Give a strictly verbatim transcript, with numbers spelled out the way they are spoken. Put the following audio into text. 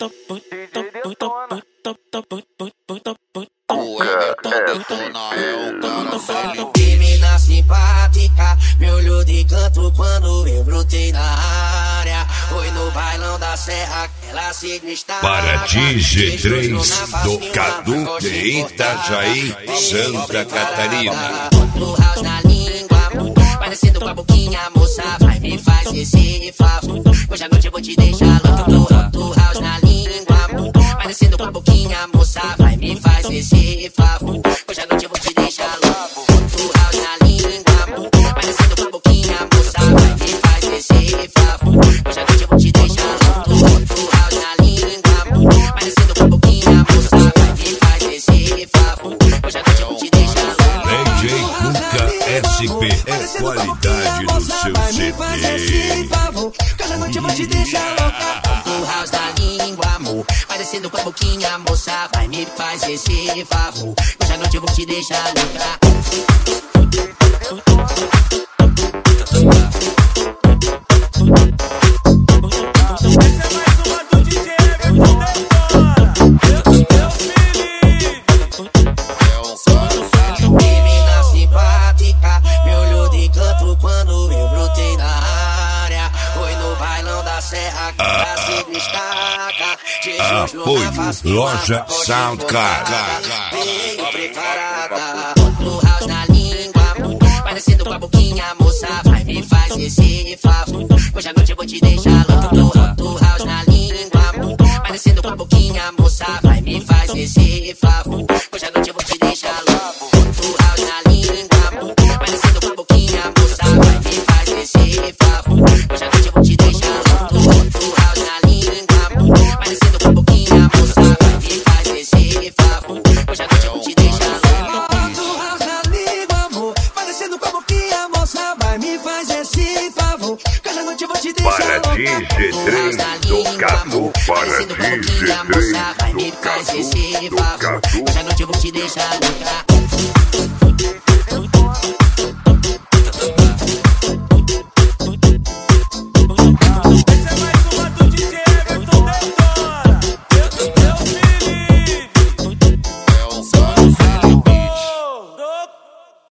Menina simpática, me olhou de canto quando eu brotei na área. Foi no bailão da serra que ela se destaca. Para D J três do Cadu de Itajaí, Santa Catarina. No house na língua, parecendo com a boquinha, moça, vai me faz esse favor. Hoje à noite eu vou te deixar louco. No house na língua, parecendo com a boquinha, moça, vai me faz esse favor. Hoje à noite eu vou te deixar louco. No house na língua, parecendo com a boquinha, moça, vai me faz esse favor. Hoje à noite eu vou te deixar louco. No house na língua, parecendo com a boquinha, moça, vai me faz esse favor. Hoje à noite eu vou te deixar louco. D J Cuca S P é qualidade do seu C D. Cada noite eu vou te deixar louca. No house da língua, amor, parecendo com a boquinha, moça, vai me faz esse favor. Hoje à noite eu vou te deixar louca. Menina simpática, me olhou de canto quando eu brotei na área. Foi no bailão da serra que ela se destaca. Apoio Loja Soundcard. Veio preparada. No house na língua, parecendo com a boquinha, moça, vai me faz esse favor. Hoje à noite eu vou te deixar louco. No house na língua, parecendo com a boquinha, moça, vai me faz esse favor. Hoje à noite eu vou te deixar louco. No house na língua, parecendo com a boquinha, moça, vai me faz esse favor. Hoje à noite eu vou te deixar louco. No house na língua, parecendo com a boquinha, moça, vai me faz esse favor. Hoje à noite eu vou te deixar louco. No house na língua, amor, parecendo com a boquinha, moça, vai me faz esse favor. Cada noite eu vou te deixar Para louco. D J três do Cadu, para D J três do Cadu, do Cadu. Hoje à noite eu vou te deixar louca.